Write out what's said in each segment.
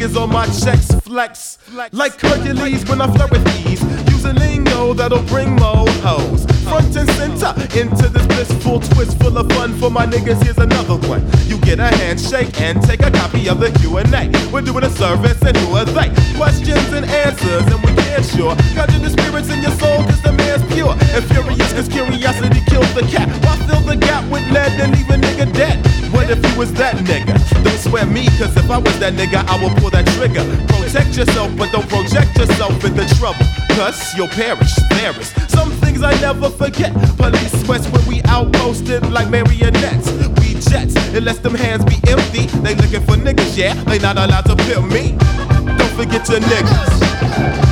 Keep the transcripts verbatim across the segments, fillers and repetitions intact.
niggas on my checks flex like Hercules when I flirt with ease. Using lingo that'll bring mo hoes front and center into this blissful twist full of fun for my niggas. Here's another one. You get a handshake and take a copy of the Q and A. We're doing a service and who are they? Questions and answers and we can't sure. Conjure the spirits in your soul cause the man's pure and furious cause curiosity kills the cat. Why fill the gap with lead and leave a nigga dead? What if you was that nigga? Don't swear me cause if I was that nigga I will pull that trigger. Protect yourself but don't project yourself into trouble cause you'll perish. There is some things I never forget. Police sweats when we outposted like marionettes. We jets, it lets them hands be empty. They looking for niggas, yeah, they not allowed to pimp me. Don't forget your niggas.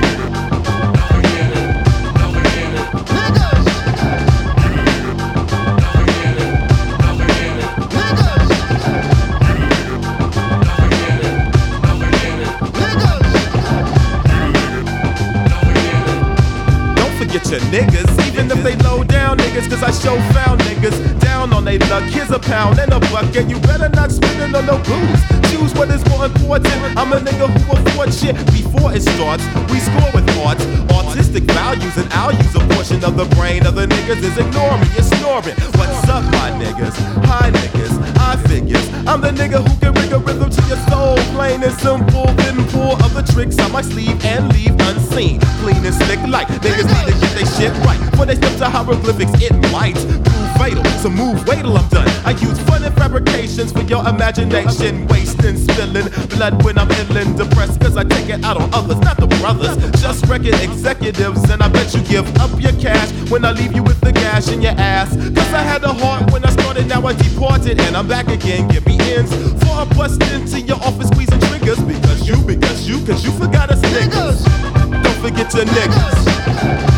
Get your niggas, even if they low down niggas, cause I show found niggas down on they luck. Here's a pound and a buck, and you better not spend it on no booze. Choose what is more important. I'm a nigga who afford shit before it starts. We score with arts, artistic values, and I'll use a portion of the brain. Other niggas is ignoring, you're snoring. What's up, my niggas? Hi, niggas, I figures. I'm the nigga who can bring a rhythm to your soul. Plain and simple, then pull other tricks on my sleeve and leave unseen. Clean and slick like niggas need to get they shit right. When they step to hieroglyphics, it might prove fatal. So move, wait till I'm done. I use fun and fabrications for your imagination. Wasting, spilling blood when I'm ill and depressed. Cause I take it out on others, not the brothers. Just record executives, and I bet you give up your cash when I leave you with the gash in your ass. Cause I had a heart when I started, now I departed. And I'm back again, give me ends. For I bust into your office squeezing triggers. Because you, because you, cause you forgot us niggas. Don't forget your niggas.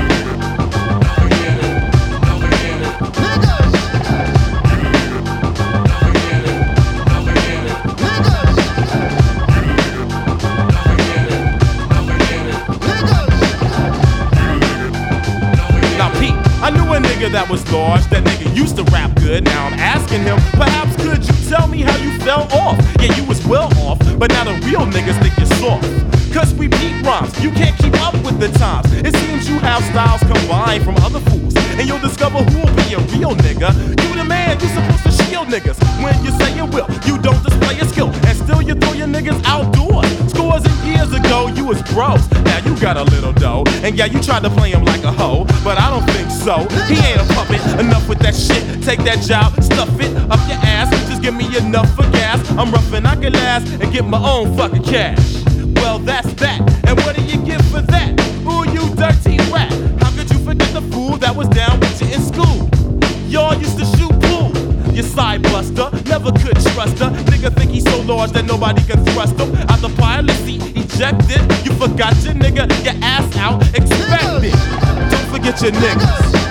That was large, that nigga used to rap good. Now I'm asking him, perhaps could you tell me how you fell off? Yeah, you was well off, but now the real niggas think you're soft. Cause we beat rhymes, you can't keep up with the times. It seems you have styles combined from other fools, and you'll discover who'll be a real nigga. You the man, you supposed to shield niggas. When you say you will, you don't display your skill, and still you throw your niggas outdoors. Scores and years ago, you was bros. Now you got a little dough, and yeah, you tried to play him like a hoe, but I don't think so. He ain't a puppet, enough with that shit. Take that job, stuff it up your ass. Just give me enough for gas. I'm rough and I can last and get my own fucking cash. Well, that's that. And what do you get for that? Ooh, you dirty rat. How could you forget the fool that was down with you in school? Y'all used to shoot pool. You side buster, never could trust her. Nigga think he's so large that nobody can thrust him out the pilot seat, ejected. You forgot your nigga, your ass out, expected. Don't forget your niggas.